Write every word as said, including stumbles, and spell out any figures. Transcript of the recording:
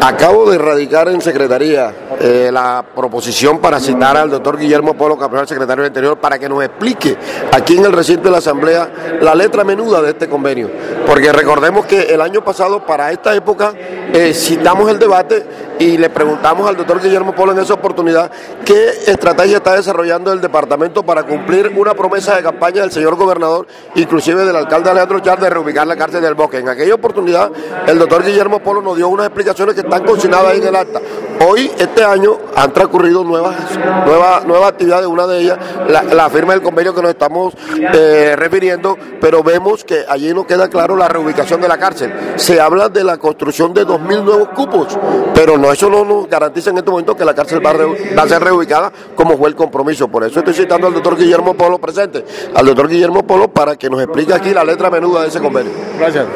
Acabo de radicar en Secretaría eh, la proposición para citar al doctor Guillermo Polo, Capriles, secretario del Interior, para que nos explique aquí en el recinto de la Asamblea la letra menuda de este convenio. Porque recordemos que el año pasado, para esta época, eh, citamos el debate y le preguntamos al doctor Guillermo Polo en esa oportunidad qué estrategia está desarrollando el departamento para cumplir una promesa de campaña del señor gobernador, inclusive del alcalde Alejandro Char, de reubicar la cárcel del Bosque. En aquella oportunidad, el doctor Guillermo Polo nos dio unas explicaciones que están consignadas ahí en el acta. Hoy, este año, han transcurrido nuevas, nuevas, nuevas actividades, una de ellas, la, la firma del convenio que nos estamos eh, refiriendo, pero vemos que allí no queda claro la reubicación de la cárcel. Se habla de la construcción de dos mil nuevos cupos, pero no, eso no nos garantiza en este momento que la cárcel va a, re, va a ser reubicada como fue el compromiso. Por eso estoy citando al doctor Guillermo Polo presente, al doctor Guillermo Polo, para que nos explique aquí la letra menuda de ese convenio. Gracias.